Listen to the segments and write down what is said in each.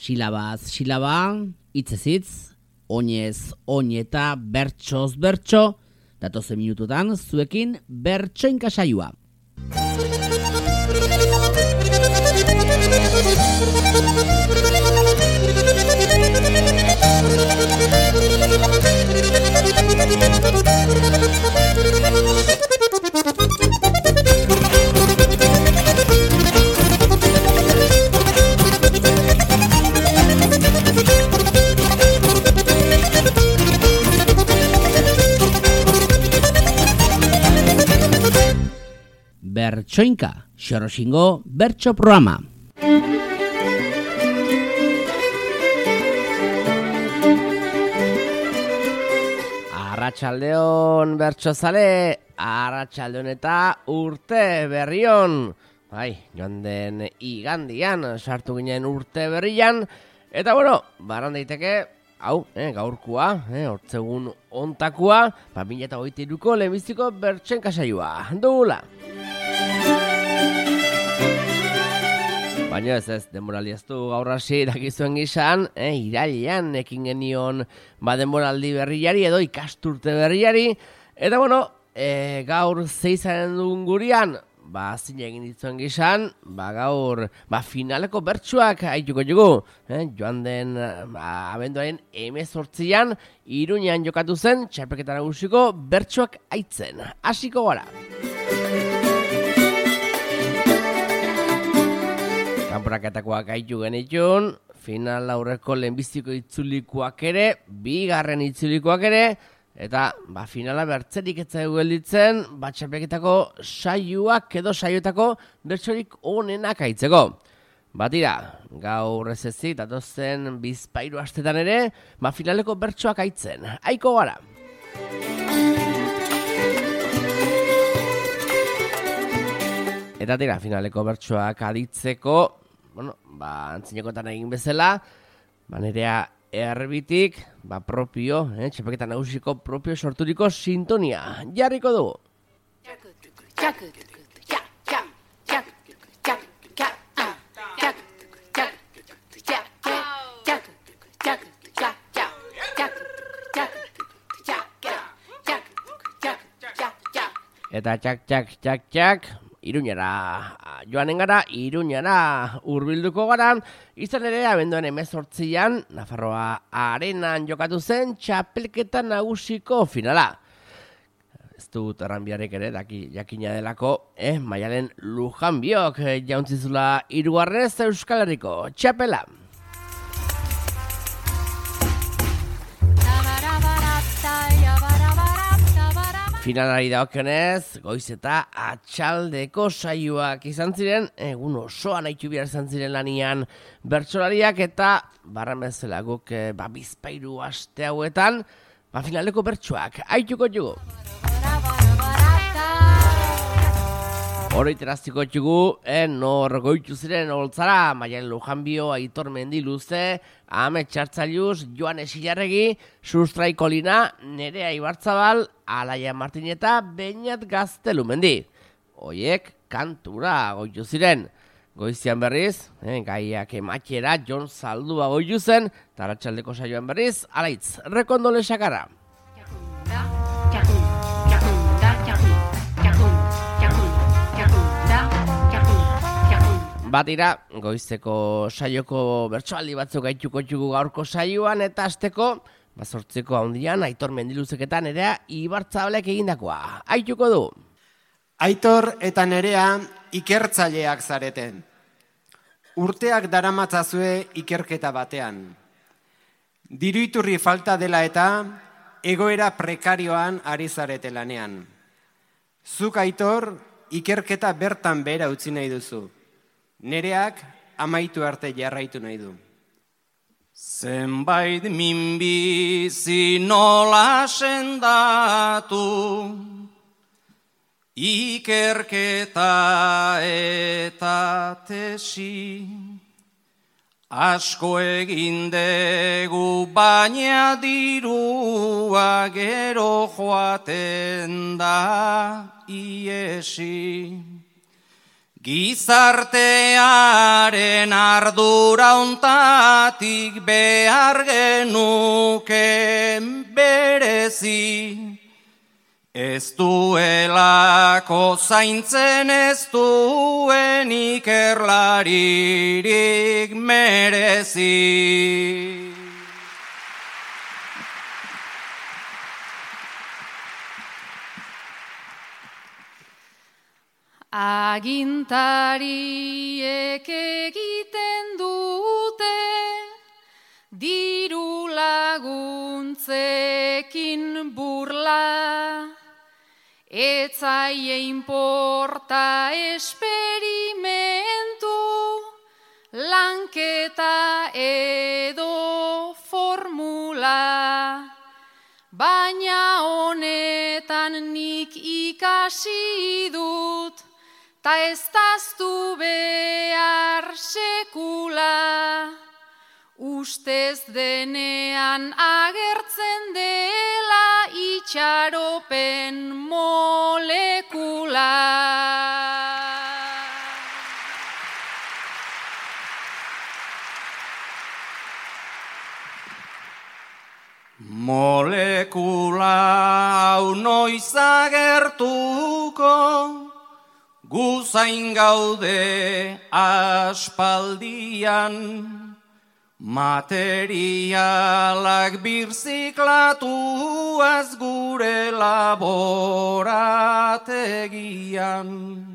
Silabaz silaba, hitzez hitz, oinez oineta, bertsoz bertso, datozen minututan zuekin bertsoinka saioa. Bertsoinka, Xoroxingo bertso programa. Arratsaldeon bertsozale, arratsaldeon eta urte berrion. Joan den igandian sartu ginen urte berrian. Eta bueno, baran daiteke, gaurkoa, hortzegun ontakoa, 2023ko lehenbiziko bertsoinka saioa dugula. Baina ez denboraldi ez du gaur hasi dakizuen gizan, irailean ekin genion denboraldi berriari edo ikasturte berriari. Eta bueno, gaur zeizaren dugun gurian, zine egin dituen gizan, gaur finaleko bertsuak haituko jugu. Joan den abenduaren 18an, Iruñean jokatu zen, txapelketa nagusiko bertsuak haitzen. Hasiko gara. Kanporaketakoak haitu genitun, final aurreko lehenbiziko itzulikoak ere, bigarren itzulikoak ere, eta finala bertzerik etzaigu gelditzen, txapelketako saioak edo saioetako bertsorik onenak haitzeko. Batira, gaur ez ezik, datozen bizpairu astetan ere, finaleko bertsoak haitzen. Haiko gara! Eta tira, finaleko bertsoak aditzeko, antzinekotan egin bezala, nerea erbitik, propio, txapelketa nagusiko propio sorturiko sintonia. Jarriko dugu. Eta txak, Iruñara joanen gara, Iruñara hurbilduko gara, izan ere abenduan 18an, Nafarroa arenan jokatu zen txapelketa nagusiko finala. Ez dut erranbiarek ere, jakina delako, Maialen Lujanbiok jauntzizula 3. Euskal Herriko txapela. Finalari daokionez, goiz eta atxaldeko saioak izan ziren, egun osoan haitu behar izan ziren lanian bertsolariak eta barran bezala guk bizpairu aste hauetan, finaleko bertsoak haituko jugu. Oroiteraziko txugu, nor goitu ziren holtzara, Maialen Lujanbio, Aitor Mendiluze, Ame Txartzailuz, Joan Esilarregi, Sustrai Kolina, Nerea Ibarzabal, Alaia Martineta, Beñat Gaztelumendi. Hoiek kantura goitu ziren. Goizian berriz, gaiak ematxera, Jon Zaldua goitu zen, eta arratsaldeko saioan berriz, alaitz, rekondole sakarra. Batira, goizeko saioko bertsoaldi batzuk gaituko txugu gaurko saioan eta azteko, zortziko handian, Aitor Mendiluzeketan Nerea Ibartzabalek egindakoa. Aituko du. Aitor eta Nerea ikertzaileak zareten. Urteak daramatzazue ikerketa batean. Diru-iturri falta dela eta egoera prekarioan ari zarete lanean. Zuk, Aitor, ikerketa bertan behera utzi nahi duzu. Nereak amaitu arte jarraitu nahi du. Zenbait minbizi nola sendatu, ikerketa eta tesi, asko egin dugu baina dirua gero joaten da iesi. Gizartearen ardura ontatik behar genuke berezi, ez duelako zaintzen ez duen ikerlaririk merezi. Agintariek egiten dute diru laguntzekin burla, etzaie inporta esperimentu, lanketa edo formula, baina honetan nik ikasi dut, ta ez daztu behar sekula, ustez denean agertzen dela itxaropen molekula. Molekula hau noiz agertuko, gu zain gaude aspaldian, materialak birziklatuaz gure laborategian.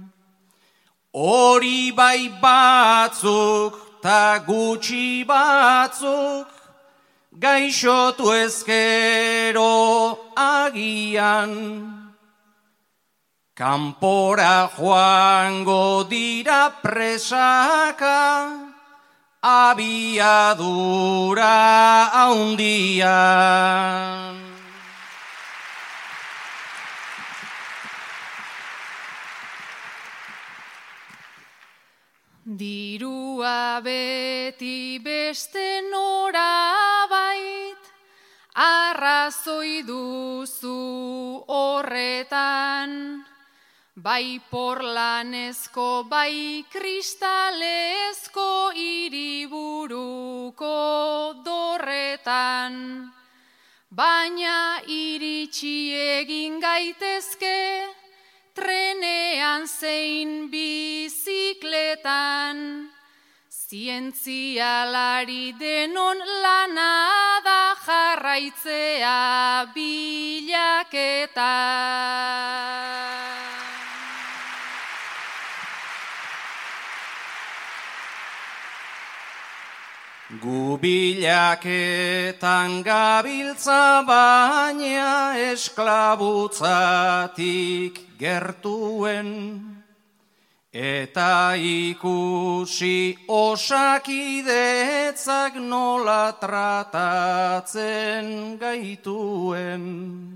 Hori bai batzuk ta gutxi batzuk, gaixotu ezkero agian. Kanpora joango dira presaka, abiadura haundian. Dirua beti beste norabait, arrazoi duzu horretan, bai porlanezko, bai kristalezko hiriburuko dorretan, baina iritsi egin gaitezke, trenean zein bizikletan, zientzialari denon lana da jarraitzea bilaketa. Gu bilaketan gabiltza baina esklabutzatik gertuen, eta ikusi osakidetzak nola tratatzen gaituen.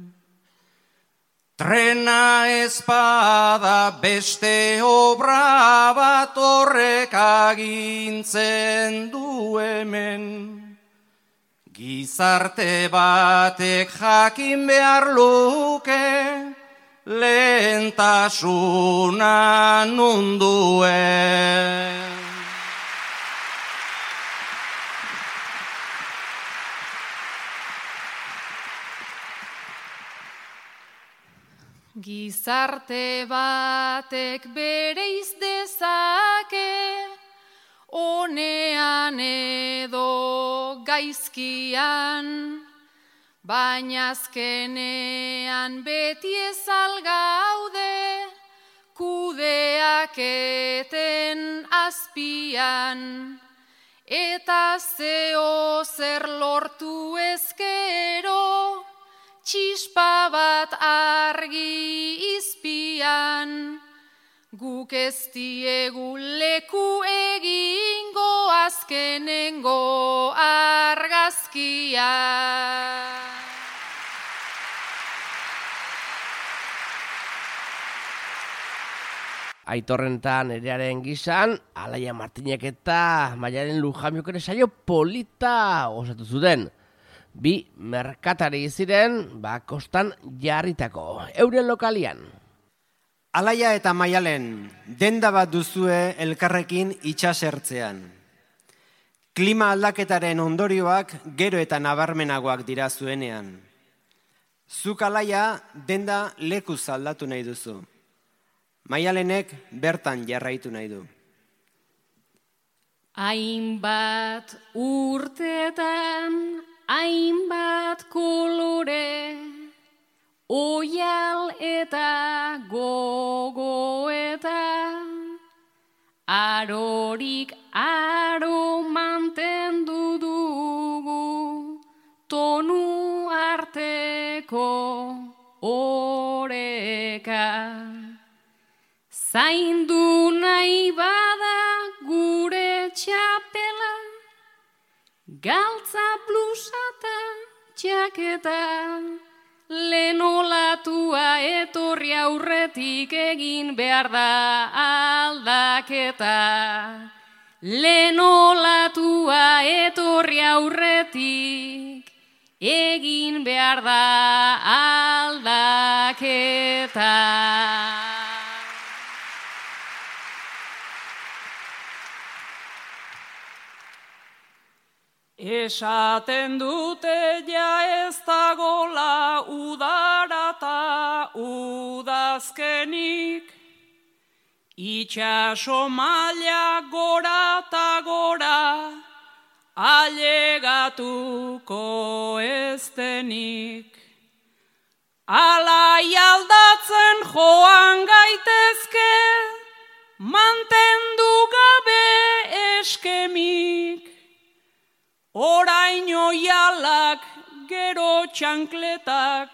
Trena espada beste obra bat horrek agintzen du hemen. Gizarte batek jakin behar luke, lehentasuna nunduen. Gizarte batek bereiz dezake, onean edo gaizkian, baina azkenean beti ez algaude, kudeaketen azpian, eta zeo zer lortu ezkero, txispa bat argi izpian, guk ez diegu leku egingo azkenengo argazkia. Aitorrenta Nerearen gisan, Alaia Martinek eta Maialen Lujamiok ere saio polita osatu zuten. Bi merkatari ziren, kostan jarritako, euren lokalian. Alaia eta Maialen, denda bat duzue elkarrekin itsasertzean. Klima aldaketaren ondorioak gero eta nabarmenagoak dira zuenean. Zuk Alaia denda lekuz aldatu nahi duzu. Maialenek bertan jarraitu nahi du. Hainbat urtetan, hainbat kolore, oial eta gogoeta, arorik aro mantendu dugu, tonu arteko oreka. Zaindu nahi bada gure txapela, galtza blusata txaketa, lehen olatua etorri aurretik egin behar da aldaketa. Lehen olatua etorri aurretik egin behar da aldaketa. Esaten dute ja ez dagola udarata udazkenik, itxaso maila gora eta gora, ailegatuko ez denik. Alai aldatzen joan gaitezke, mantendu gabe eskemik. Oraino jalak, gero txankletak,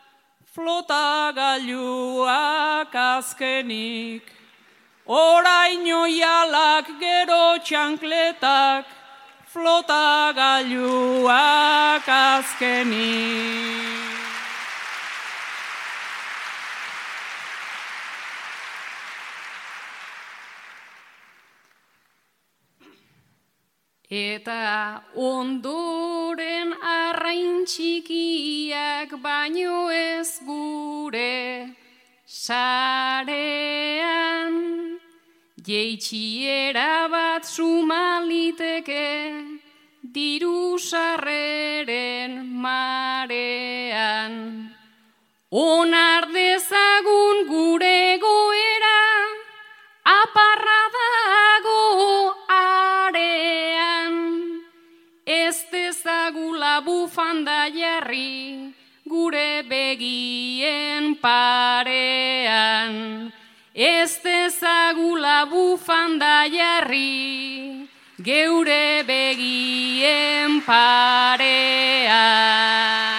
flotagailuak azkenik. Oraino jalak, gero txankletak, flotagailuak azkenik. Eta ondoren arrain txikiak baino ez gure sarean, jeitsiera bat sumaliteke diru sarreren marean. Onar dezagun gure goera, aparra dago arean, ez dezagula bufanda jarri gure begien parean. Ez dezagula bufanda jarri geure begien parean.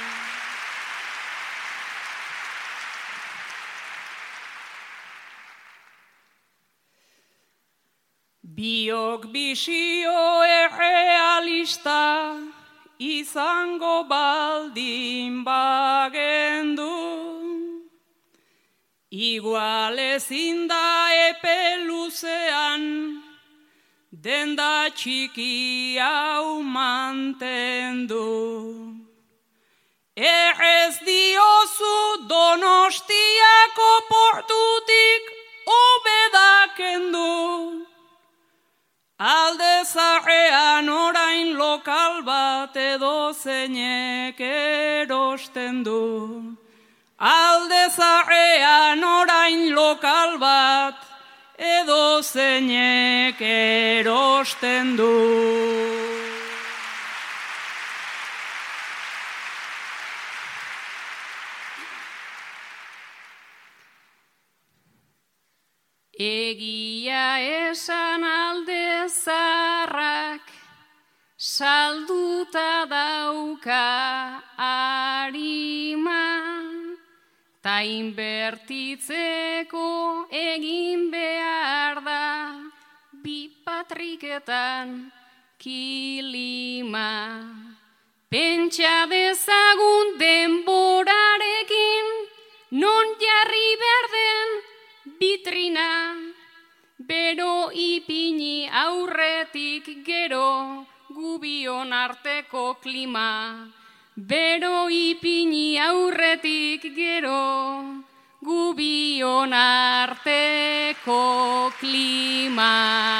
Biok bisio errealista izango baldin bagendu, igual ezin da epe luzean denda txiki hau mantendu. Errez diozu Donostiako portutik obedakendu, alde zaharrean orain lokal bat edo zeinek erosten du. Alde zaharrean orain lokal bat edo zeinek erosten du. Egia esan alde zaharrak salduta dauka arima, ta inbertitzeko egin behar da bi patriketan kilima. Pentsa dezagun denborarekin non jarri behar den bitrina, bero ipini aurretik gero gubion arteko klima. Bero ipini aurretik gero gubion arteko klima.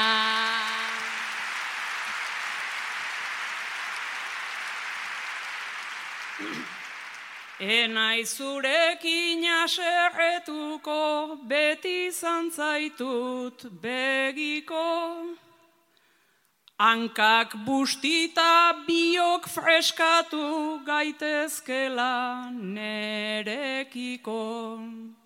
Enaiz zurekin aserretuko, beti zantzaitut begiko. Hankak bustita biok freskatu gaitezkela nerekiko.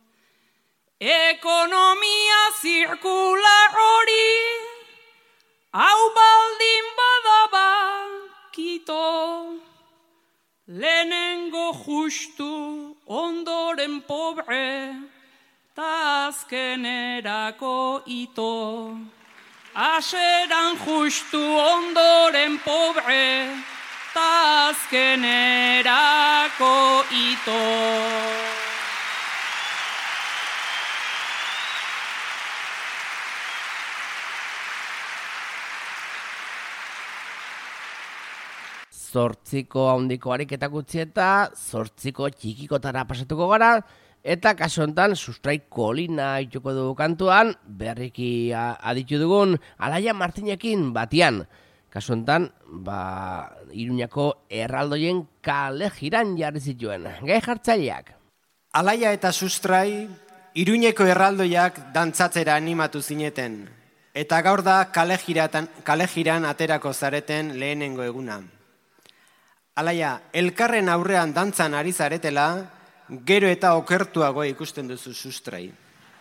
Ekonomia zirkular hori, hau baldin badaba kito. Lehenengo justu, ondoren pobre, ta azkenerako ito. Aseran justu, ondoren pobre, ta azkenerako ito. Zortziko handiko ariketak utzi eta zortziko txikikotara pasatuko gara, eta kasu honetan sustrai kolina ituko dugu kantuan, berriki aditu dugun Alaia Martinekin batian. Kasu honetan, Iruñako erraldoien kale jiran jarri zituen. Gai jartzaileak. Alaia eta sustrai, Iruñeko erraldoiak dantzatzera animatu zineten, eta gaur da kale jiran aterako zareten lehenengo eguna. Alaia, elkarren aurrean dantzan ari zaretela, gero eta okertuago ikusten duzu sustrai.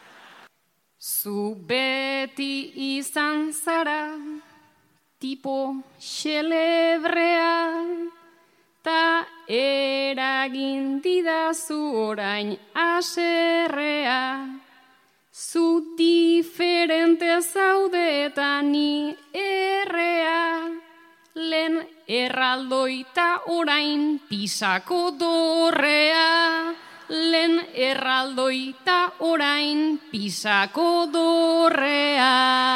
Zu beti izan zara, tipo xelebrea, ta eragin didazu orain aserrea. Zu diferente zaude eta ni errea, lehen erraldoita orain pisako dorrea. Lehen erraldoita orain pisako dorrea.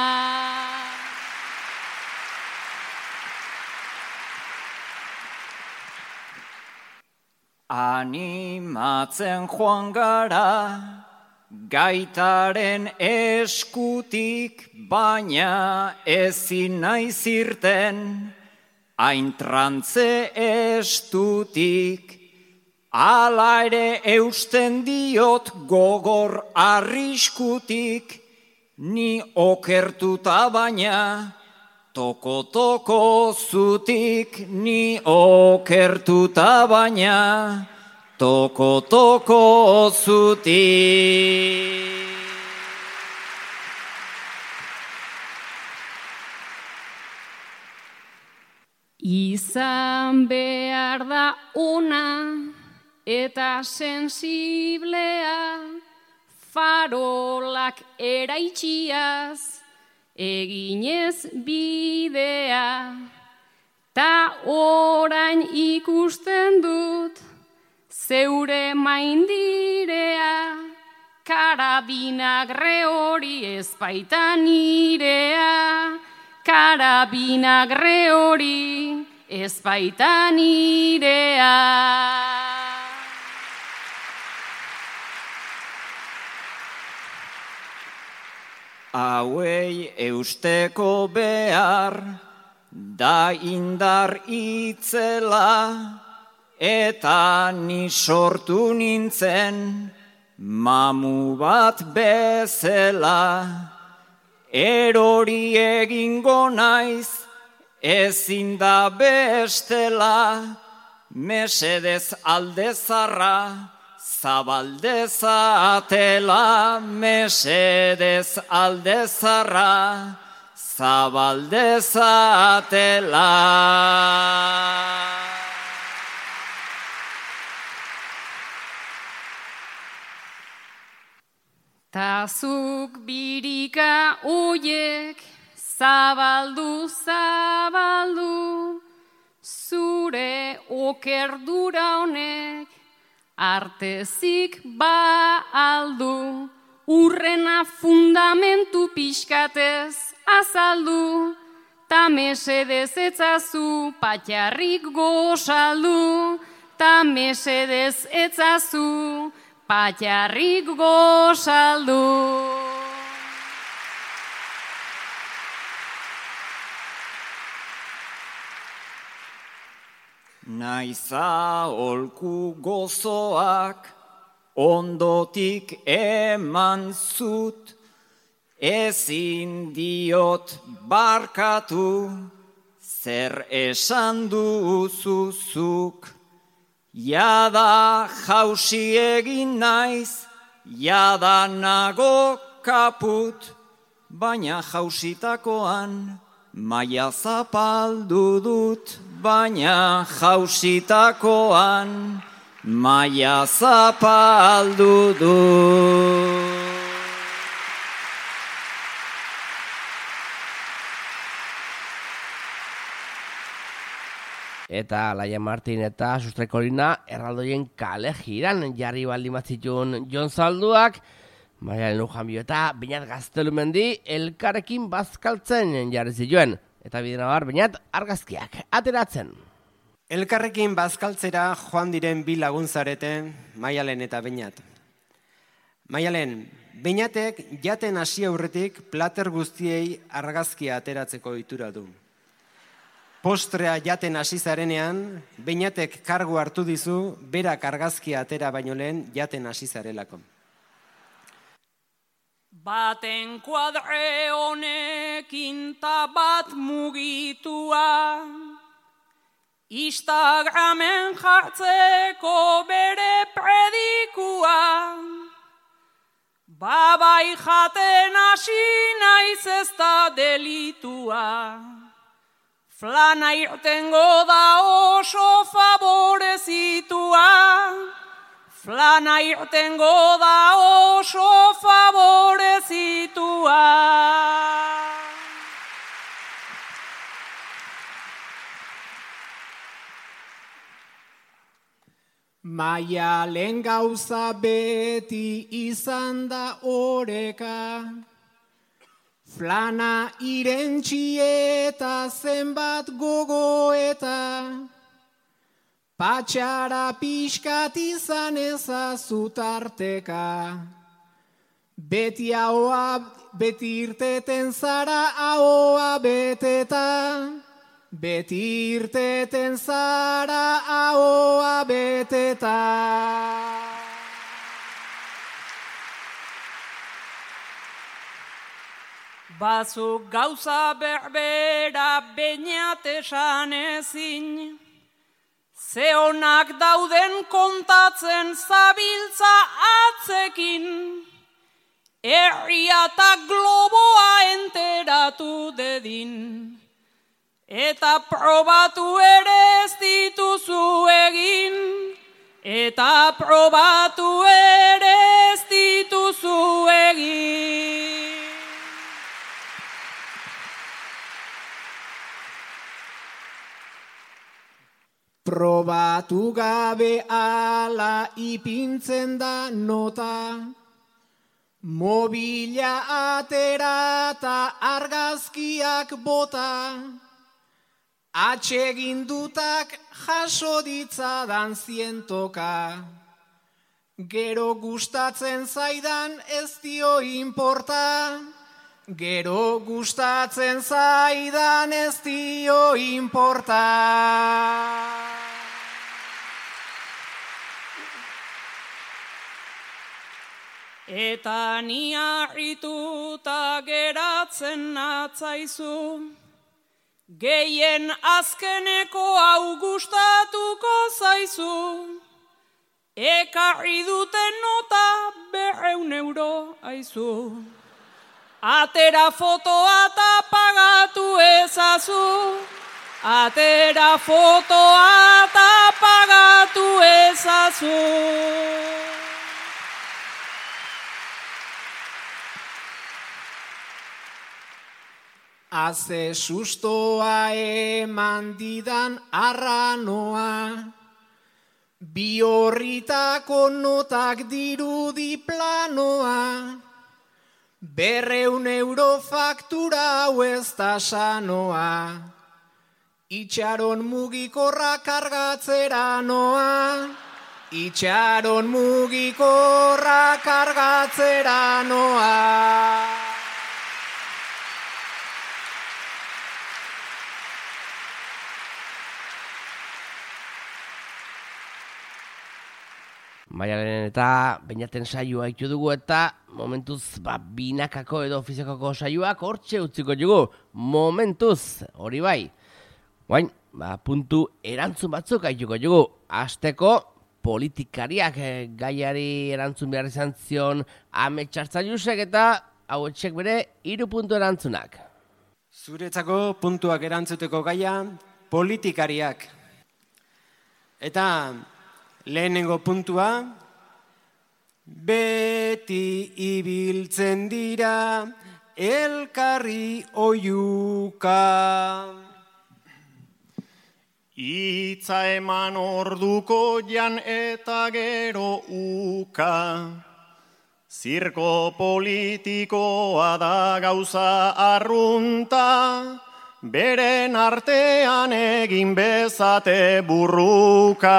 Animatzen joan gara, gaitaren eskutik, baina ezin naiz irten, hain trantze estutik. Hala ere eusten diot gogor arriskutik, ni okertuta baina, toko zutik, ni okertuta baina, toko zutik. Izan behar da ona eta sensiblea, farolak eraitxiaz, eginez bidea. Ta orain ikusten dut, zeure maindirea, karabinagre hori ezbaita nirea. Karabinagre hori ezbaita nirea. Hauei eusteko behar, da indar itzela, eta ni sortu nintzen, mamu bat bezala. Erori egingo naiz, ezin da bestela, mesedez aldezarra, zabaldezatela, mesedez aldezarra, zabaldezatela. Ta zuk birika oiek, zabaldu, zure okerdura honek, artezik aldu, urrena fundamentu pixkatez azaldu, ta mesedez etzazu patxarrik gozaldu, ta mesedez etzazu patxarrik gozaldu. Naiza olku gozoak ondotik eman zut, ezin diot barkatu, zer esan duzuzuk. Jada jausi egin naiz, jada nago kaput, baina jausitakoan maia zapaldu dut, baina jausitakoan maia zapaldu dut. Eta Laia Martin eta Sustrekolina erraldoien kale jiran jarri baldin batzitun Jon Zalduak, Maialen Lujanbio eta Beñat Gaztelumendi elkarrekin bazkaltzen jarri zituen. Eta bidena bar, Beñat argazkiak ateratzen. Elkarrekin bazkaltzera joan diren bi laguntzareten, Maialen eta Beñat. Maialen, Beñatek jaten hasi aurretik plater guztiei argazkia ateratzeko ohitura du. Postrea jaten hasi zarenean, Beñatek kargu hartu dizu, berak argazkia atera baino lehen jaten hasi zarelako. Baten kuadre honekin ta bat mugitua, Instagramen jartzeko bere predikua, babai jaten hasi naiz ez da delitua. Flana irtengo da oso favorezitua, flana irtengo da oso favorezitua. Maialen gauza beti izan da oreka, flana irentsi eta zenbat gogoeta, patxara pixkat izan ezazutarteka. Beti irteten zara ahoa beteta, beti irteten zara ahoa beteta. Batzuk gauza berbera Beñat esan ezin, ze onak dauden kontatzen zabiltza atzekin, herria eta globoa enteratu dedin, eta probatu ere ez dituzu egin, eta probatu ere ez dituzu egin. Probatu gabe ala ipintzen da nota, mobila atera eta argazkiak bota, atsegindutak jaso ditzadan zientoka. Gero gustatzen zaidan ez dio inporta, gero gustatzen zaidan ez dio inporta. Eta ni harrituta geratzen natzaizu, gehien azkeneko hau gustatuko zaizu, ekarri duten nota 200 euro aizu. Atera fotoa eta pagatu ezazu, atera fotoa eta pagatu ezazu. Haze sustoa eman didan arranoa, bi horritako notak dirudi planoa, 200 euro faktura hau ez da sanoa, itxaron mugikorra kargatzera noa, Itxaron mugikorra kargatzera noa. Maialen eta Beñaten saioa itu dugu eta momentuz binakako edo ofiziokako saioak hortxe utziko dugu. Momentuz, hori bai. Guain, puntu erantzun batzuk aituko dugu. Asteko politikariak gaiari erantzun behar izan zion Ametxartzailusek eta hauetxek bere 3 puntu erantzunak. Zuretzako puntuak erantzuteko gaia politikariak. Eta lehenengo puntua, beti ibiltzen dira elkarri oiuka. Itza eman orduko jan eta gero uka. Zirko politikoa da gauza arrunta, beren artean egin bezate burruka.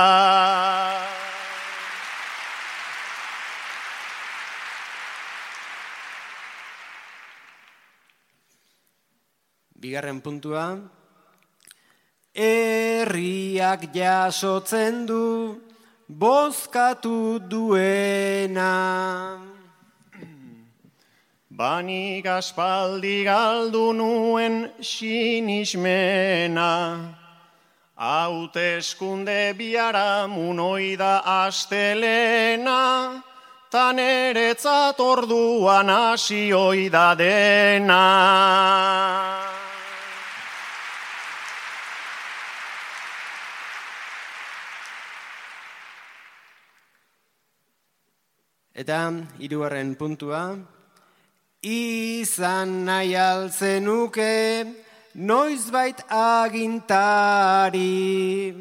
Bigarren puntua, herriak jasotzen du bozkatu duena. Banik aspaldi galdu nuen sinismena, hauteskunde biharamun oida astelena, ta neretzat orduan hasi oida dena. Eta hirugarren puntua, izan nahi altzenuke noizbait agintari.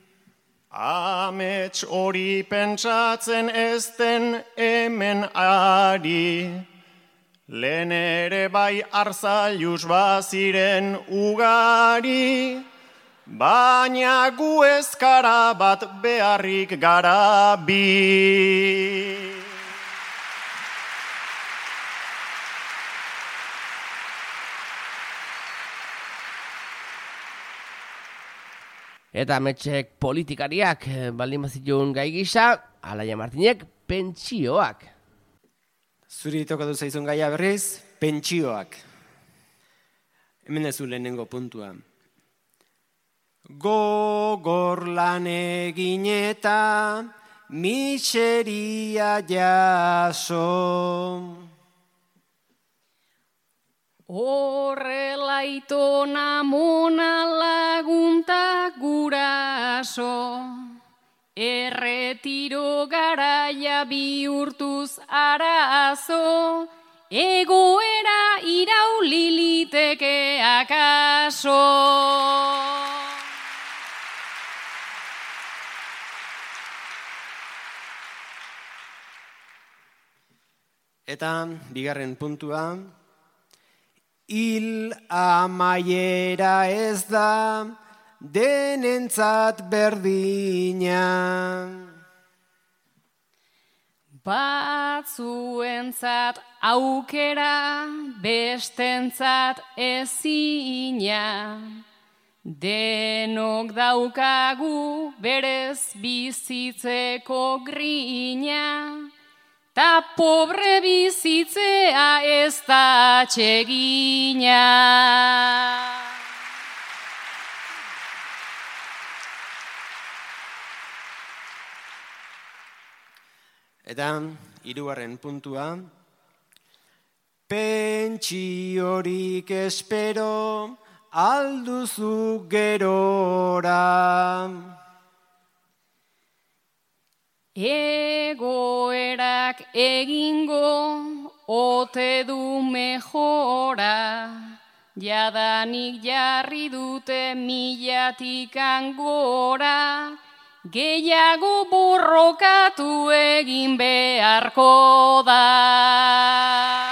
Amets hori pentsatzen ez den hemen ari, lehen ere bai Arzallus baziren ugari, baina gu ezkara bat beharrik gara bi. Eta Ametxek politikariak baldin bazitun gai gisa, Alaia Martinek pentsioak. Zuri tokatu zaizun gaia berriz, pentsioak. Hemen dezu lehenengo puntua. Gogor lan egin eta miseria jaso. Horrela itona mona lagunta guraso, erretiro garaia bihurtuz arazo, egoera irauliliteke akaso. Eta bigarren puntua, hil amaiera ez da denentzat berdina. Batzuentzat aukera, bestentzat ezina. Denok daukagu berez bizitzeko grina. Ta pobre bizitzea ez da atsegina. Eta hirugarren puntua, pentsiorik espero alduzu gerora. Egoerak egingo ote du mejora, jadanik jarri dute 1000 gora, gehiago borrokatu egin beharko da.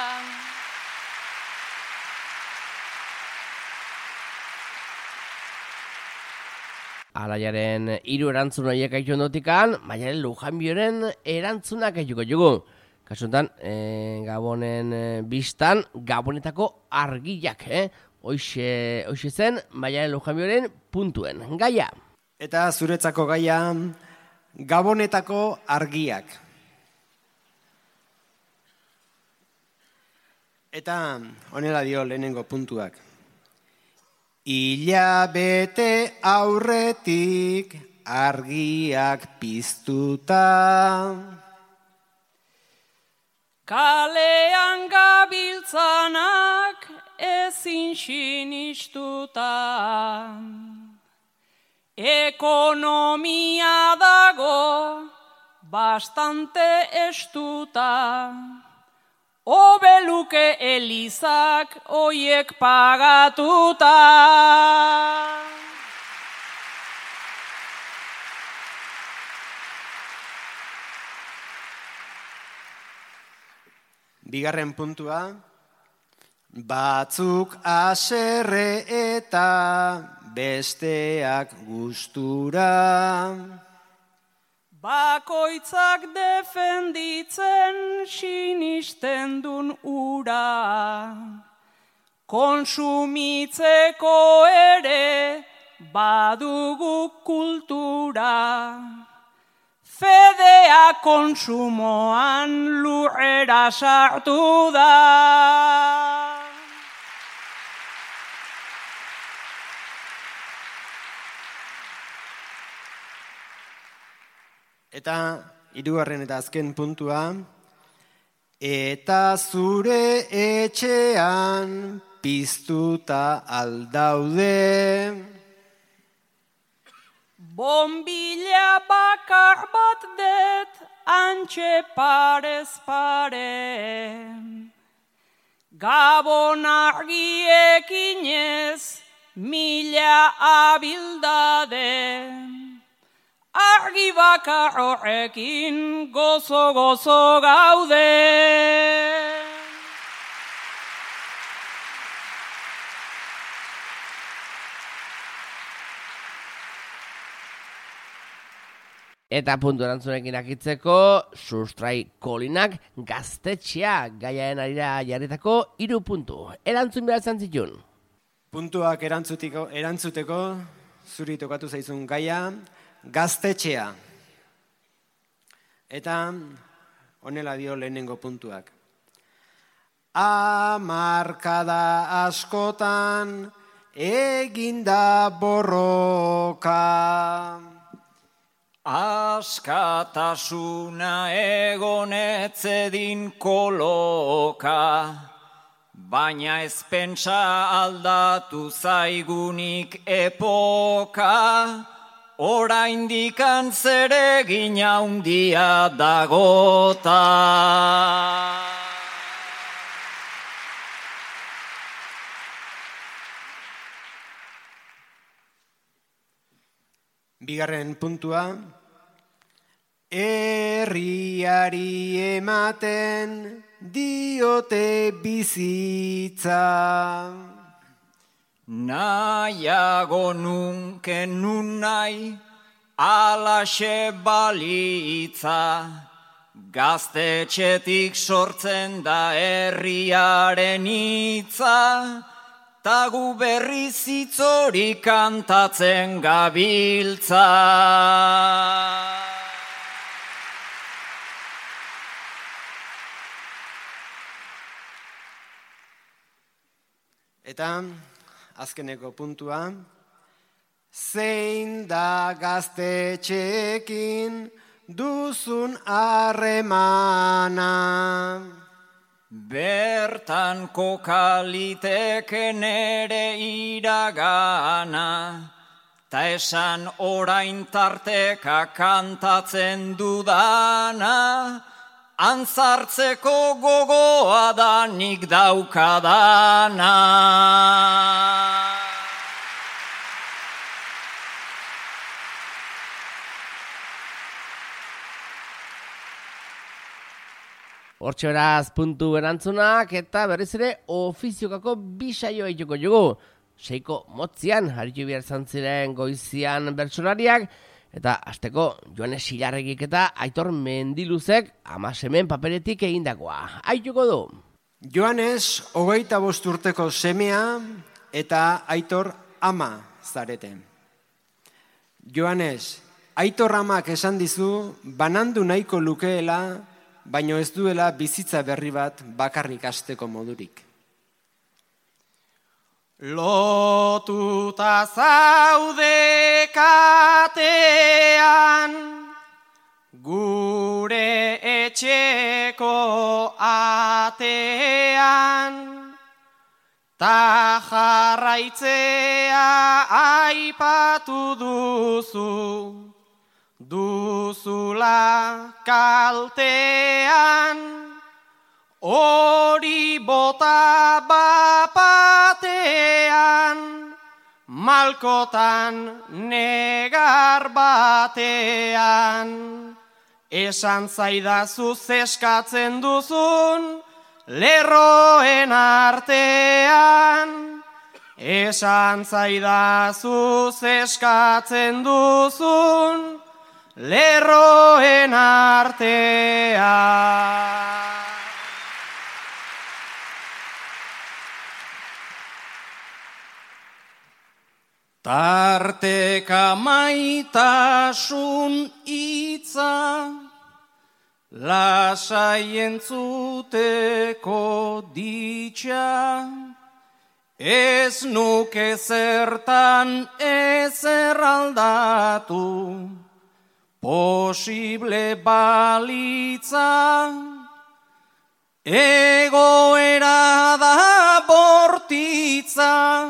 Alaiaren 3 erantzun horiek aitu ondotikan, Maialen Lujanbioren erantzunak aituko jugu. Kasuntan, Gabonen bistan, Gabonetako argiak, Hoxe zen, Maialen Lujanbioren puntuen gaia. Eta zuretzako gaia, Gabonetako argiak. Eta honela dio lehenengo puntuak. Hilabete aurretik argiak piztuta. Kalean gabiltzanak ezin sinistuta. Ekonomia dago bastante estuta. Obeluke elizak oiek pagatuta. Bigarren puntua, batzuk haserre eta besteak gustura. Bakoitzak defenditzen sinisten dun ura. Konsumitzeko ere badugu kultura. Fedea konsumoan lurrera sartu da. Eta hirugarren eta azken puntua, eta zure etxean piztuta aldaude. Bombilla bakar bat det antxe parez pare. Gabon argiekin ez 1000 abildade. Argi bakar horrekin gozo gaude. Eta puntu erantzunekin akitzeko, sustrai kolinak gaztetxea gaiaen arira jarritako 3 puntu. Erantzun behar zantzitun. Puntuak erantzuteko zuri tokatu zaizun gaia, gaztetxea. Eta honela dio lehenengo puntuak. Hamarkada askotan eginda borroka. Askatasuna egonetzedin koloka, baina ez pentsa aldatu zaigunik epoka, oraindikan zeregin handia dagota. Bigarren puntua, herriari ematen diote bizitza. Nahiago nunke nun nahi alaxe balitza, gaztetxetik sortzen da herriaren hitza, ta gu berriz hitz hori kantatzen gabiltza. Eta azkeneko puntua, zein da gaztetxeekin duzun harremana. Bertan kokaliteken ere iragana, ta esan orain tarteka kantatzen dudana, antzartzeko gogoa da nik daukadana. Hortxe beraz puntu erantzunak eta berriz ere ofiziokako 2 saio egituko jugu. 6ko motzian, haritu behar ziren goizian bertsolariak, eta azteko Joanes Ilarregik eta Aitor Mendiluzek amasemen paperetik egindakoa. Aituko du! Joanes 25 urteko semea eta Aitor ama zarete. Joanes, Aitor amak esan dizu banandu nahiko lukeela, baino ez duela bizitza berri bat bakarrik hasteko modurik. Lotuta zaude katean, gure etxeko atean, ta jarraitzea aipatu duzula kaltean, hori bota bapatean, malkotan negar batean. Esan zaidazu zeskatzen duzun lerroen artean. Esan zaidazu zeskatzen duzun lerroen artean. Tarteka maitasun hitza, lasai entzuteko ditxa, ez nuke zertan ezer aldatu, posible balitza, egoera da bortitza,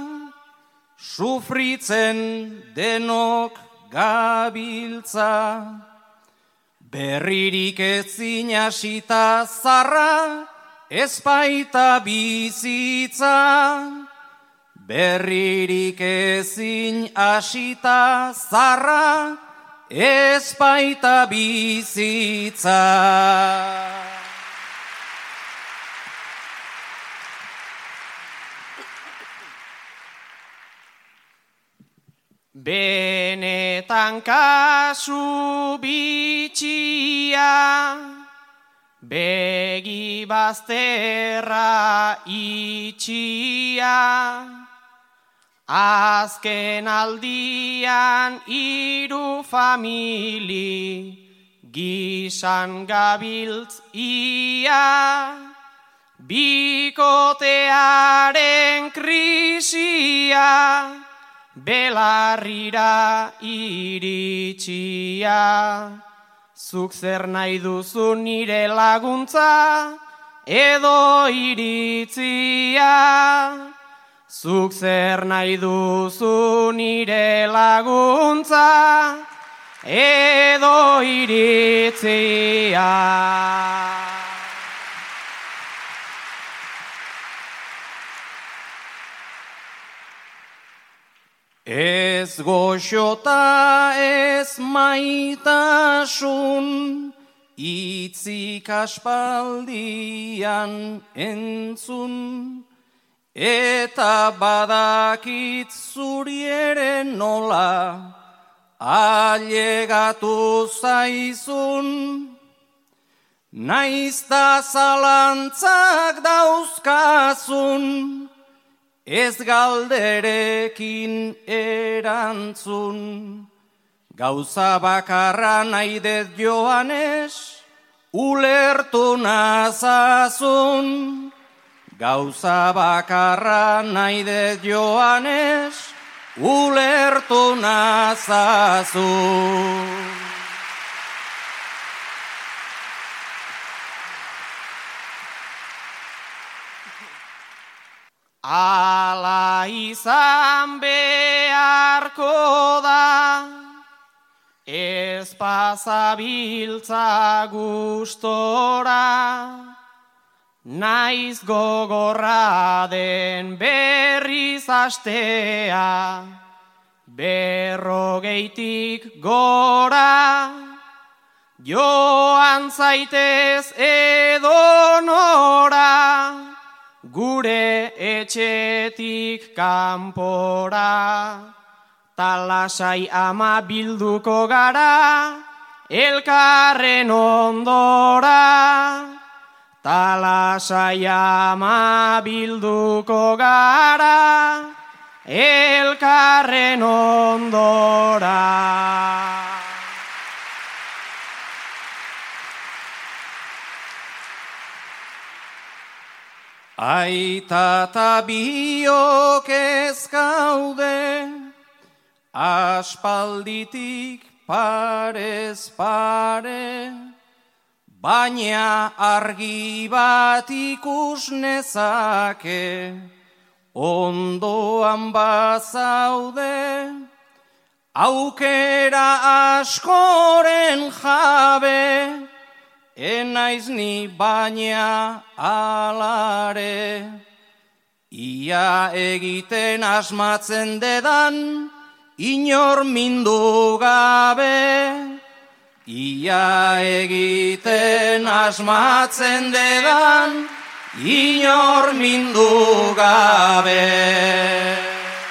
sufritzen denok gabiltza, berririk ezin hasita zarra, ez baita bizitza. Berririk ezin hasita zarra, ez baita bizitza. Benetan kasu bitxia, begi bazterra itxia, azken aldian 3 famili gisan gabiltz ia, bikotearen krisia, belarrira iritsia. Zuk zer nahi duzu nire laguntza edo iritzia. Zuk zer nahi duzu nire laguntza edo iritzia. Ez goxota ez maitasun, itzik aspaldian entzun, eta badakit zuri ere nola ailegatu zaizun. Naizta zalantzak dauzkazun, ez galderekin erantzun. Gauza bakarra nahi dut Joanes, ulertu nazazun. Gauza bakarra nahi dut Joanes, ulertu nazazun. Ala izan beharko da, ez pasabiltza gustora, naiz gogorra den berriz astea, 40 gora, joan zaitez edonora, gure etxetik kanpora, talasai ama bilduko gara, elkarren ondora. Talasai ama bilduko gara, elkarren ondora. Aita eta biok ez gaude, aspalditik parez pare, baina argi bat ikus nezake, ondoan bazaude, aukera askoren jabe, enaiz ni baina alare, ia egiten asmatzen dedan, inor mindu gabe, ia egiten asmatzen dedan, inor mindu gabe.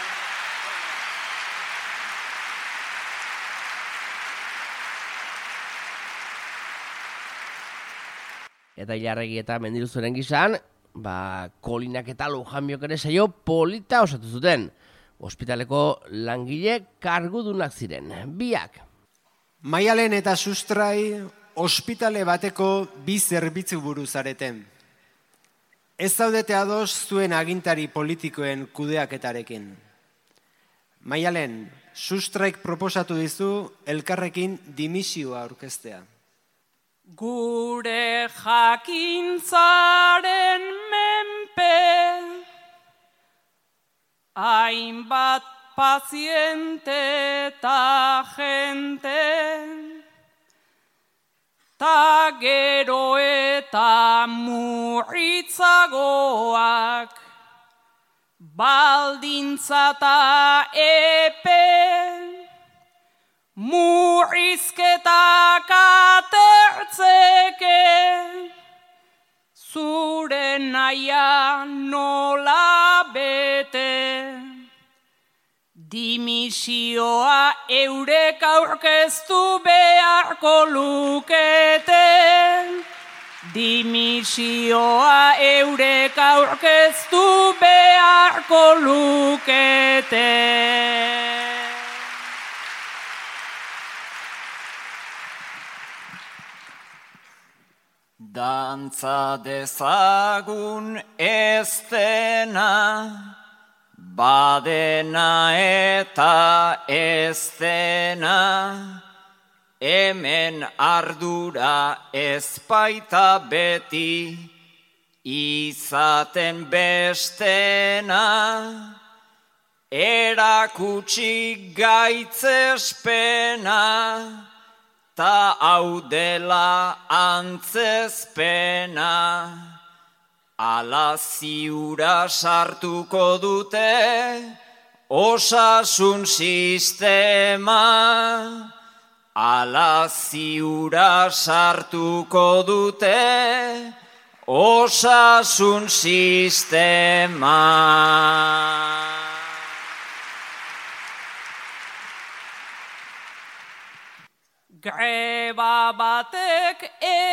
Eta Ilarregi eta Mendiluzuren gisan, Kolinak eta Lujanbiok ere saio polita osatu zuten. Ospitaleko langile kargudunak ziren, biak. Maialen eta Sustrai ospitale bateko bi zerbitzu buru zareten. Ez zaudete ados zuen agintari politikoen kudeaketarekin. Maialen, Sustraik proposatu dizu elkarrekin dimisioa aurkeztea. Gure jakintzaren menpe, hainbat paziente eta jente, ta gero eta murritzagoak, baldintza eta epe, murrizketak atertzeke, zure naia nola bete. Dimisioa eurek aurkeztu beharko lukete. Dimisioa eurek aurkeztu beharko lukete. Dantza dezagun ez dena, badena eta ez dena, hemen ardura ez baita beti, izaten bestena, erakutsi gaitzespena, ta hau dela antzezpena, ala ziura sartuko dute osasun sistema, ala ziura sartuko dute osasun sistema. Greba batek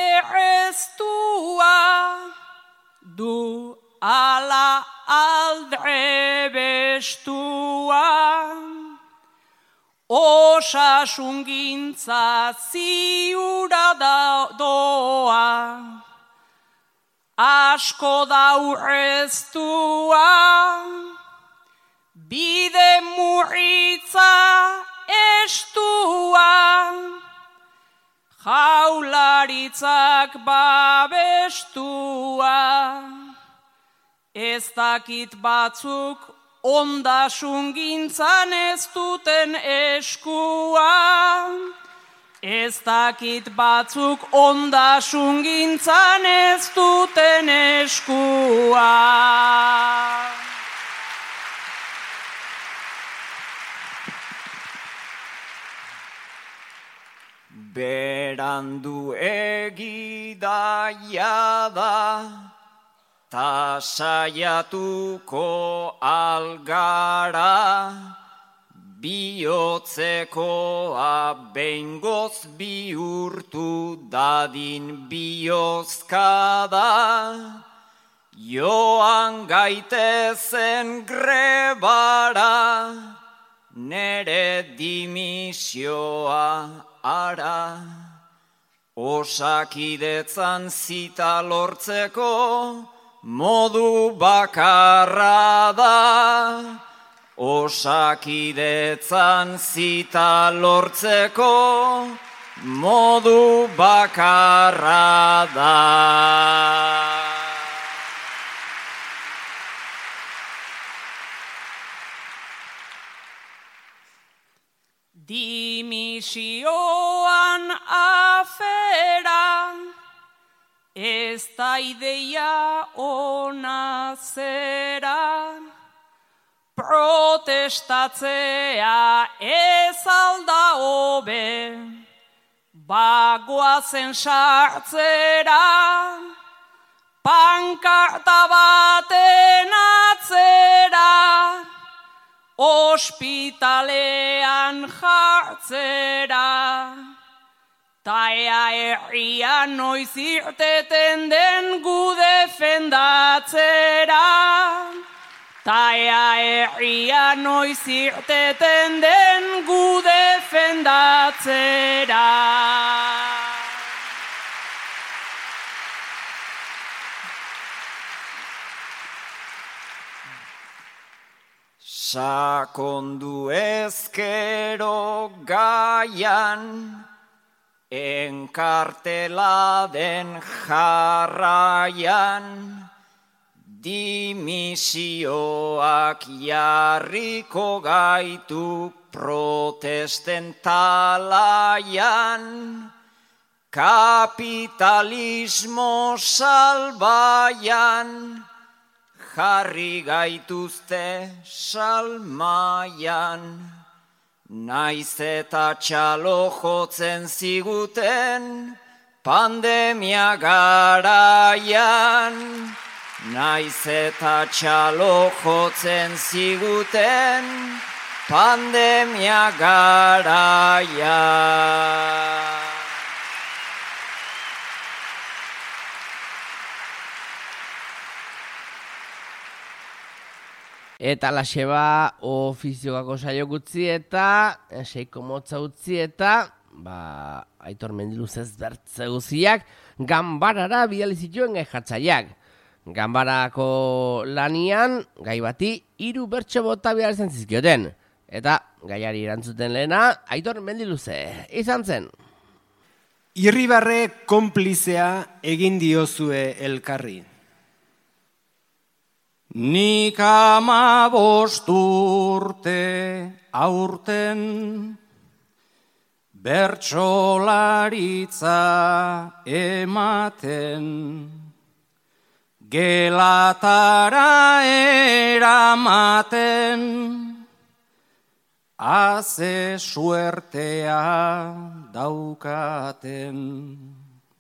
erreztua du ala aldrebestua, osasungintza ziura doa, asko daurreztua, bide murritza estua, jaularitzak babestua, ez dakit batzuk ondasungintzan ez duten eskua, ez dakit batzuk ondasungintzan ez duten eskua. Berandu egidaia da, ta saiatuko algara, bihotzekoa behingoz bihurtu dadin bihozkada, joan gaitezen grebara, nere dimisioa ara. Osakidetzan zita lortzeko modu bakarra da. Osakidetzan zita lortzeko modu bakarra da. Dimisioan afera, ez da ideia ona zera, protestatzea ez alda hobe, bagoazen sartzera, pankarta baten atzera, ospitalean jartzera, ta ea herria noiz irteten den gu defendatzera, ta ea herria noiz irteten den gu defendatzera. Sakondu ezkero gaian, enkartela den jarraian, dimisioak jarriko gaitu protesten talaian, kapitalismo salbaian, jarri gaituzte salmaian, naiz eta txalo jotzen ziguten pandemia garaian, naiz eta txalo jotzen ziguten pandemia garaian. Eta laxeba ofiziokako saiok utzi eta seiko motza utzi eta Aitor Mendiluzez bertze guziak ganbarara bidali zituen jatzaileak. Ganbarako lanian gai bati 3 bertso bota behar izan zizkioten. Eta gaiari erantzuten lehena Aitor Mendiluze izan zen. Irribarre konplizea egin diozue elkarri. Nik 15 urte aurten bertsolaritza ematen, gelatara eramaten, haze suertea daukaten.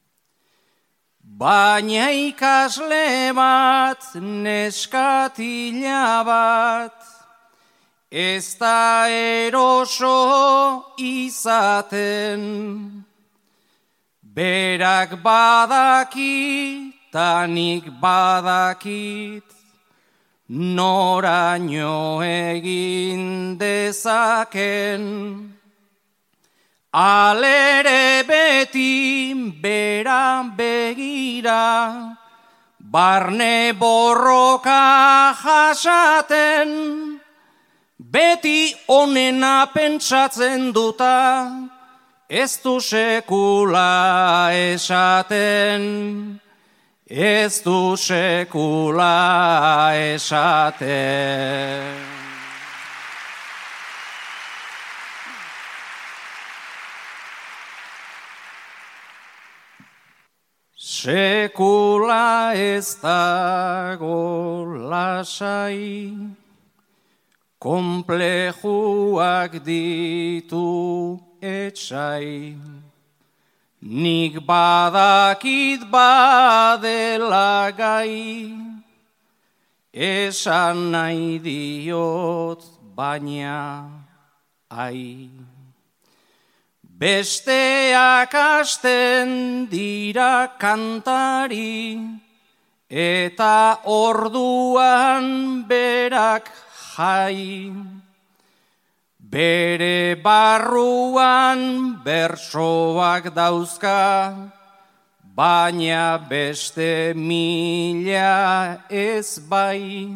Baina ikasle bat, neskatila bat, ez da eroso izaten. Berak badaki, tanik badakit, noraino egin dezaken. Alere beti bera begira, barne borroka jasaten, beti onena pentsatzen duta, ez du sekula esaten, ez du sekula esaten. Sekula ez dago lasai, konplejuak ditu etsai. Nik badakit badela gai, esan nahi diot baina ai. Besteak hasten dira kantari, eta orduan berak jai. Bere barruan bersoak dauzka, baina beste mila ez bai.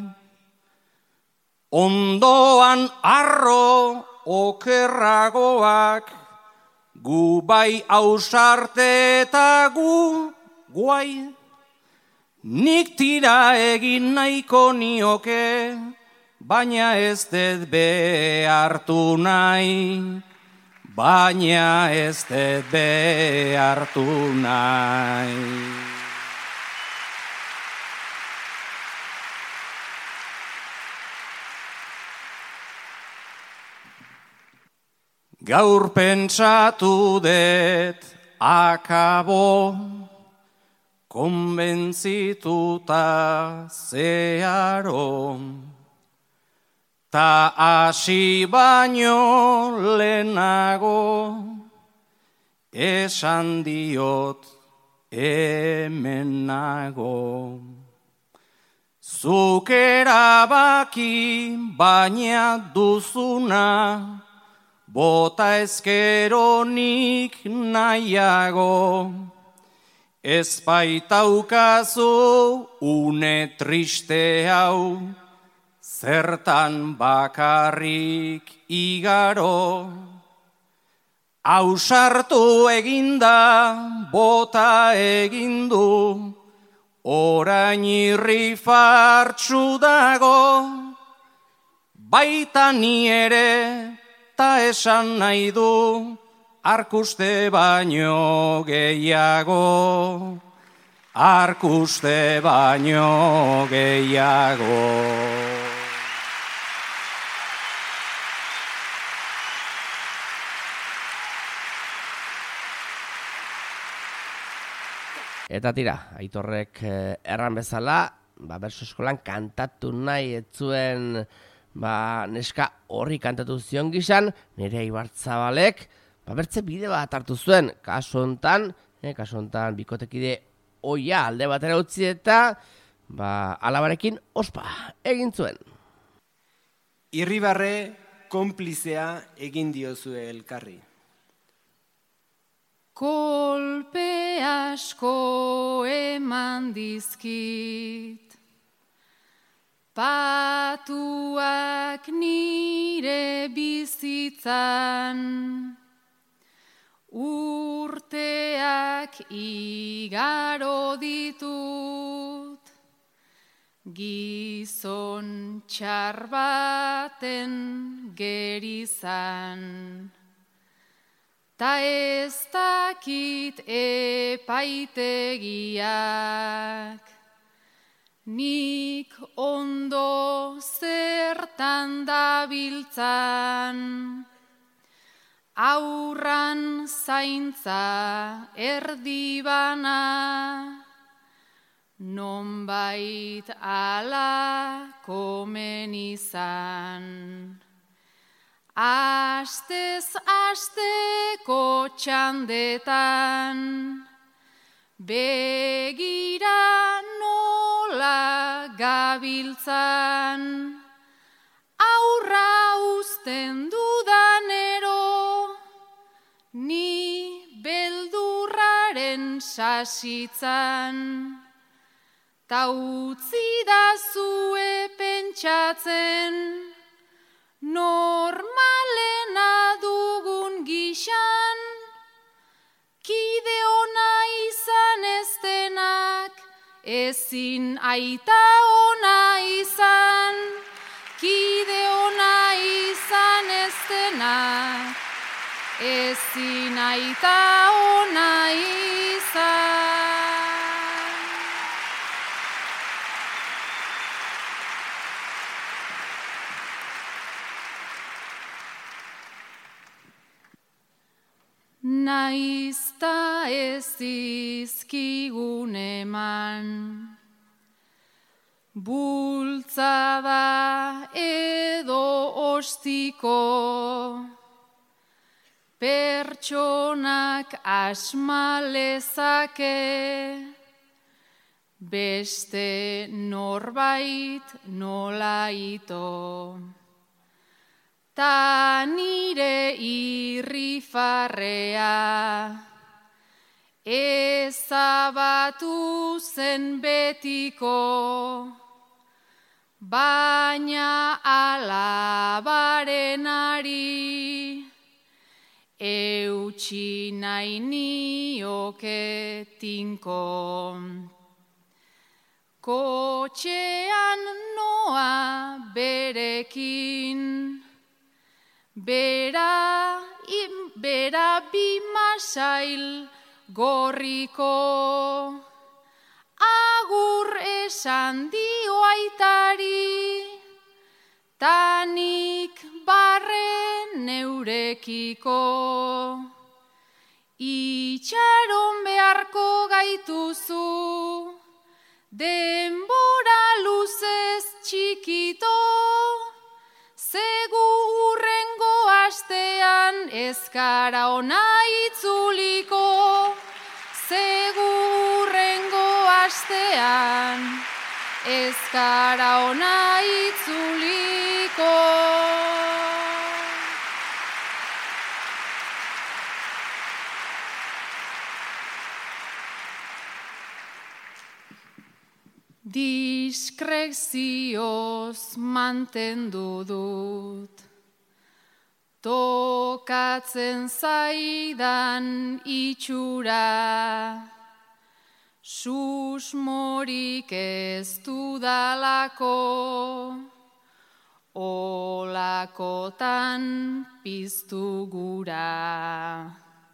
Ondoan arro okerragoak, gu bai ausarte eta gu guai. Nik tira egin nahiko nioke, baina ez dut behartu nahi, baina ez dut behartu nahi. Gaur pentsatu dut akabo, konbentzituta zeharo, ta hasi baino lehenago, esan diot hemen nago. Zuk erabaki baina duzuna, bota ezkero nik nahiago. Ez baitaukazu une triste hau, zertan bakarrik igaro. Ausartu eginda bota egindu, orain irri fartsu dago. Baita ni ere ta esan nahi du, arkuste baino gehiago, arkuste baino gehiago. Eta tira, Aitorrek erran bezala, berso eskolan kantatu nahi etzuen neska horri kantatu zion gizan, Nerea Ibartzabalek, bertze bide bat hartu zuen, kasu hontan bikotekide oia alde batera utzi eta alabarekin ospa egin zuen. Irribarre konplizea egin diozue elkarri. Kolpe asko eman dizkit, patuak nire bizitzan, urteak igaro ditut, gizon txar baten gerizan. Ta ez dakit epaitegiak, nik ondo zertan dabiltzan, aurran zaintza erdibana, nonbait ala komen izan. Astez asteko txandetan, begira nola gabiltzan, aurra uzten dudanero, ni beldurraren sasitzan, ta utzi da zue pentsatzen, normalena dugun gixan, kide ona izan ez denak, ezin aita ona izan, kide ona izan ez denak, ezin aita ona izan. Naizta ez dizkigun eman, bultzada edo ostiko, pertsonak asma lezake, beste norbait nolaito. Ta nire irrifarrea, ezabatu zen betiko, baina alabarenari, eutsi nahi nioke tinko. Kotxean noa berekin, bera bimasail gorriko, agur esan dio aitari, tanik barre neurekiko. Itxaron beharko gaituzu, denbora luzez txikito, segu urrengo astean ezkara ona itzuliko, segu urrengo astean ezkara ona itzuliko. Diskrezioz mantendu dut, tokatzen zaidan itxura, susmorik ez dudalako, olakotan piztu gura.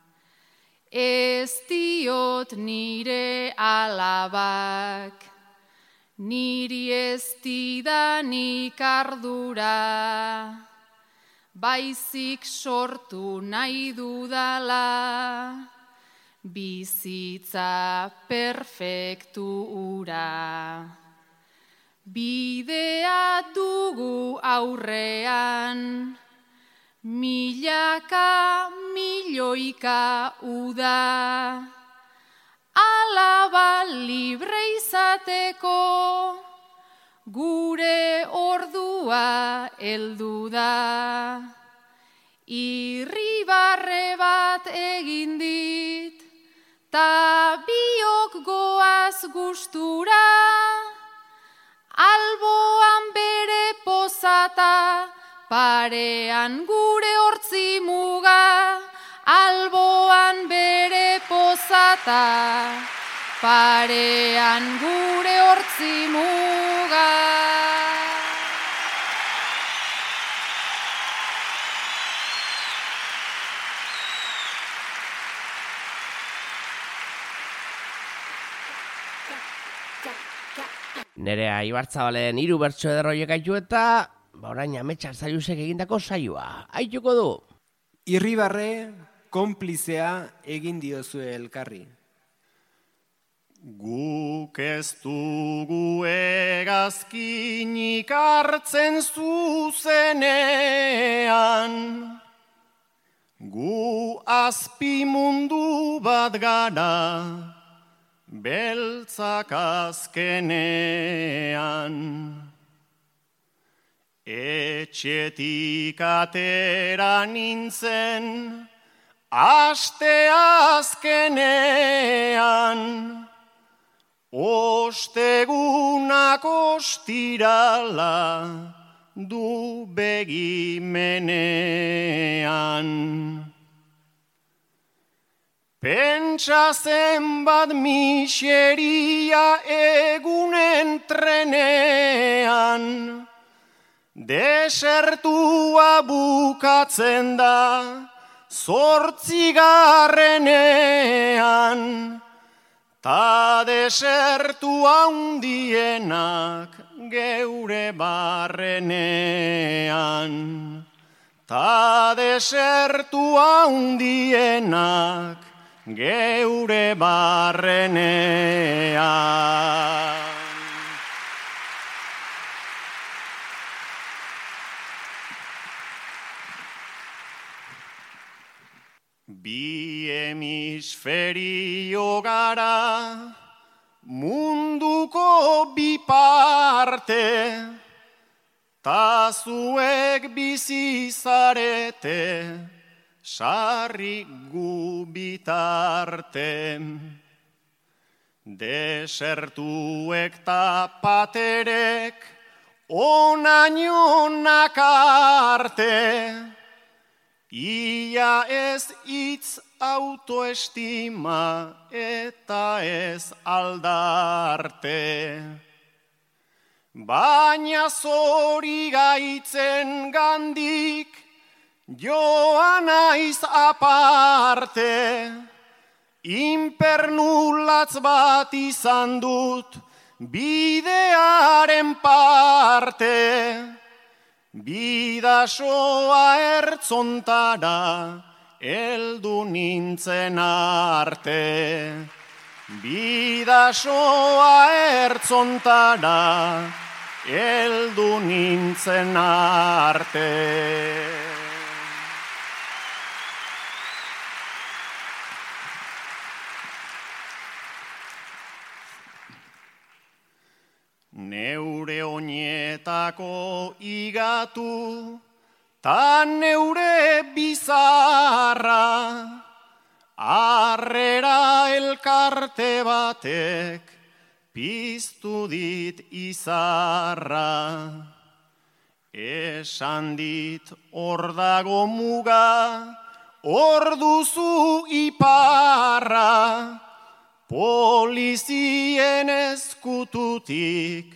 Ez diot nire alabak, niri ez didanik ardura, baizik sortu nahi dudala, bizitza perfektu ura. Bidea dugu aurrean, milaka, milioika uda, alaba libre izateko, gure ordua heldu da. Irribarre bat egin dit, ta biok goaz gustura, alboan bere pozata, parean gure hortzi muga, alboan bere pozata, parean gure hortzi muga. Nerea Ibarzabalen 3 bertso ederroiek gaitu eta orain Ametsa Arzalluzek egindako saioa. Aituko du. Irribarre konplizea egin diozue elkarri. Guk ez dugu egazkinik hartzen zuzenean, gu azpimundu bat gara, beltzak azkenean. Etxetik atera nintzen, aste azkenean, ostegunak ostirala du begimenean. Pentsa zenbat miseria egunen trenean, desertua bukatzen da 8. Ta desertu handienak geure barrenean. Ta desertu handienak geure barrenean. Bi hemisferio gara, munduko bi parte, ta zuek bizi zarete, sarri gu bitarte. Desertuek ta paterek, onainonak arte, ia ez hitz autoestima eta ez aldarte. Baina zori gaitzen gandik, joan naiz aparte, inpernulatz bat izan dut, bidearen parte. Bidasoa ertzontara, eldu nintzen arte. Bidasoa ertzontara, eldu nintzen arte. Neure oinetako igatu, ta neure bizarra, harrera elkarte batek, piztu dit izarra. Esan dit hor dago muga, hor duzu iparra, polizien eskututik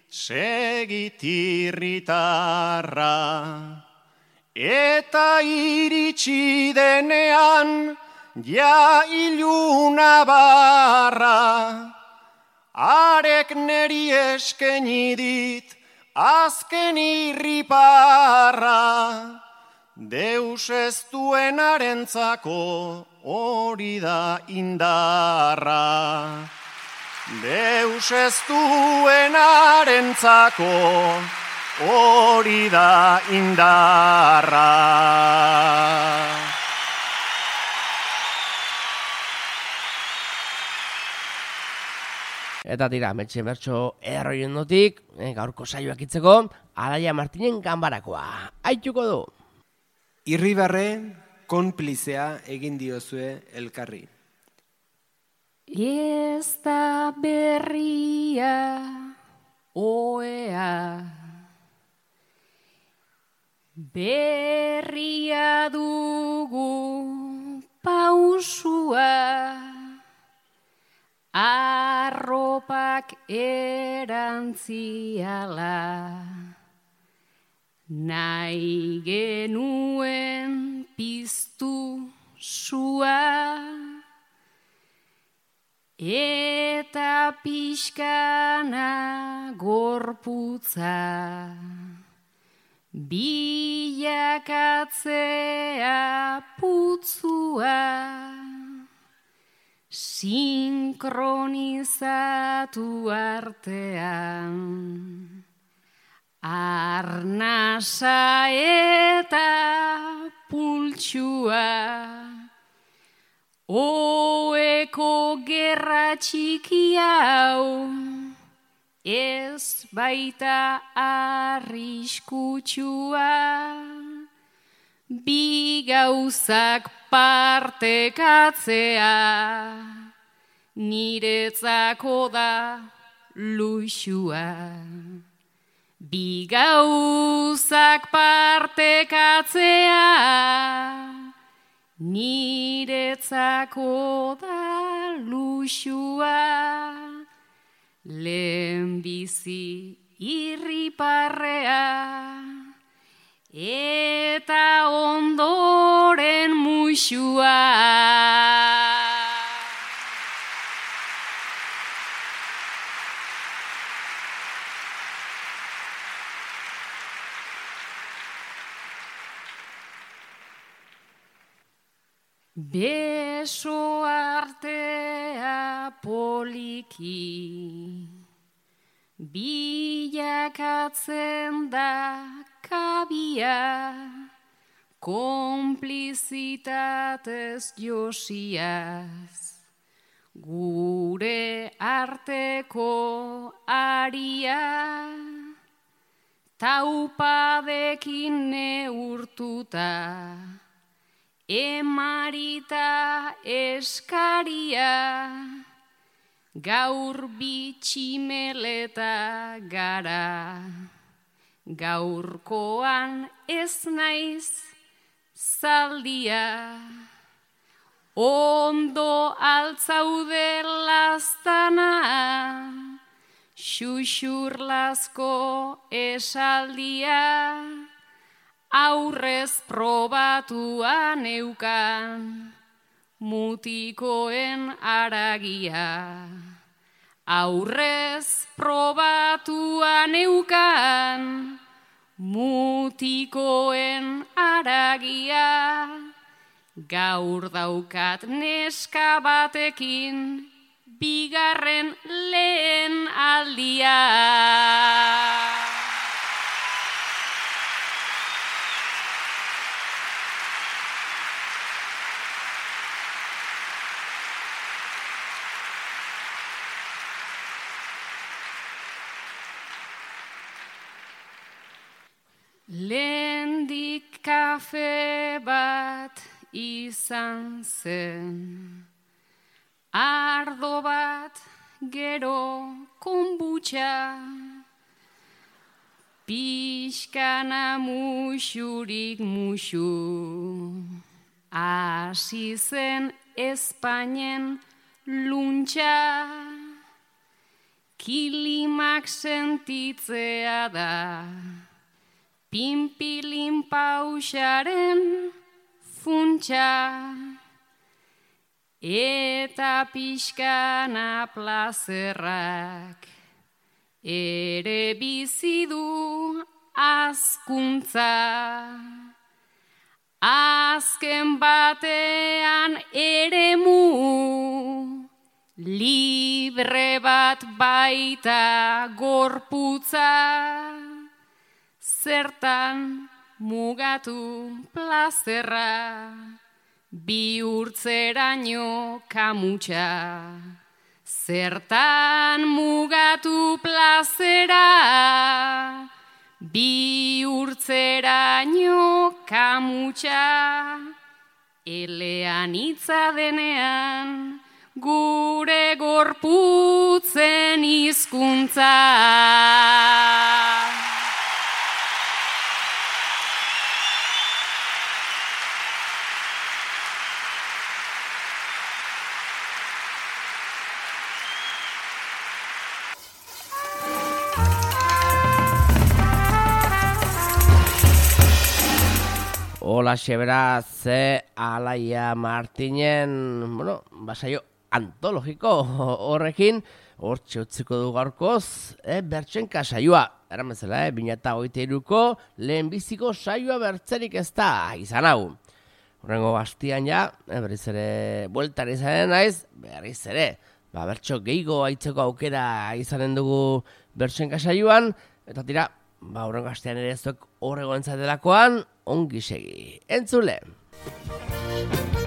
segitirritarra. Eta iritsi denean ja iluna barra, arek neri eskeni dit azken irriparra. Deus ez duenarentzako hori da indarra. Deus ez duenarentzako hori da indarra. Eta tira, metxe bertso erroien dotik, gaurko saioak itzeko, Alaia Martinen ganbarakoa. Aituko du! Irribarre konplizea egin diozue elkarri. Ez da berria oea, berria dugu pausua, arropak erantziala, nahi genuen piztu sua, eta pixkana gorputza, bilakatzea putzua, sinkronizatu artean. Arnasa eta pultsua, oeko gerra txiki hau, ez baita arriskutsua, bi gauzak partekatzea, niretzako da luxua. Bi gauzak partekatzea, niretzako da luxua. Lehenbizi irriparrea, eta ondoren muxua. Beso artea poliki, bilakatzen da kabia, konplizitatez josiaz, gure arteko aria, taupadekin neurtuta, emarita eskaria, gaur bitximeleta gara, gaurkoan ez naiz zaldia, ondo altzaude laztana, xuxurlazko esaldia, aurrez probatua neukan, mutikoen aragia. Aurrez probatua neukan, mutikoen aragia. Gaur daukat neska batekin, bigarren lehen aldia. Lehendik kafe bat izan zen, ardo bat gero konbutxa, pixkana musurik musu, hasi zen Espainen luntxa, kilimak sentitzea da, pinpilin pausaren funtsa, eta pixkana plazerrak ere bizi du azkuntza. Azken batean eremu libre bat baita gorputza, zertan mugatu plazerra, bihurtzeraino kamutxa. Zertan mugatu plazera, bihurtzeraino kamutxa. Elean hitza denean, gure gorputzen hizkuntza. Hola, beraz, Alaia Martinen, basaio antologiko horrekin, hortxe utziko du gaurkoz, bertsenka saioa, eramezela, 2023ko lehenbiziko saioa bertzerik ez da izan hau. Horrengo bastian ja, berriz ere, bueltan izanen naiz, berriz ere, bertso gehiago aitzeko aukera izanen dugu bertsenka saioan, eta tira, horrengo bastian ere zuek horrego entzatelakoan, ongi segi. Entzule!